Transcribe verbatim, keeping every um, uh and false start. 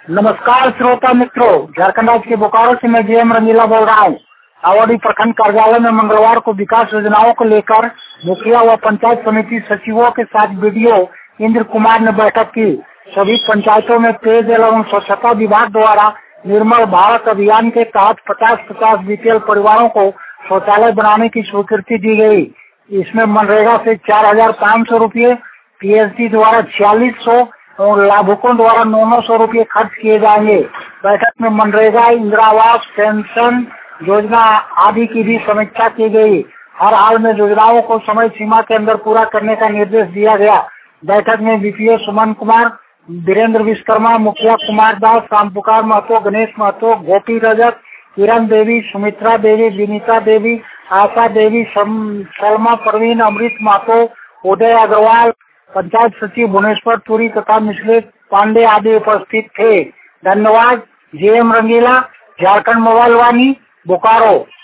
नमस्कार श्रोता मित्रों, झारखंड राज्य के बोकारो से मैं जेएम रंगीला बोल रहा हूँ। आवड़ी प्रखंड कार्यालय में मंगलवार को विकास योजनाओं को लेकर मुखिया व पंचायत समिति सचिवों के साथ वीडियो इंद्र कुमार ने बैठक की। सभी पंचायतों में पेयजल एवं स्वच्छता विभाग द्वारा निर्मल भारत अभियान के तहत पचास पचास बीपीएल परिवारों को शौचालय बनाने की स्वीकृति दी गई। इसमें मनरेगा से चार हजार पाँच सौ रूपये, पीएचडी द्वारा छियालीस सौ और लाभुकों द्वारा नौ नौ सौ रूपये खर्च किए जाएंगे। बैठक में मनरेगा, इंदिरा आवास, पेंशन योजना आदि की भी समीक्षा की गई। हर हाल में योजनाओं को समय सीमा के अंदर पूरा करने का निर्देश दिया गया। बैठक में बीपीओ सुमन कुमार, वीरेंद्र विश्वकर्मा, मुखिया कुमार दास, रामपुकार महतो, गणेश महतो, गोपी रजक, किरण देवी, सुमित्रा देवी, विनीता देवी, आशा देवी, सलमा परवीन, अमृत महतो, उदय अग्रवाल, पंचायत सचिव भुवनेश्वर पुरी तथा मिश्रित पांडे आदि उपस्थित थे। धन्यवाद। JM Rangila, Jharkhand mobile Vani, Bokaro.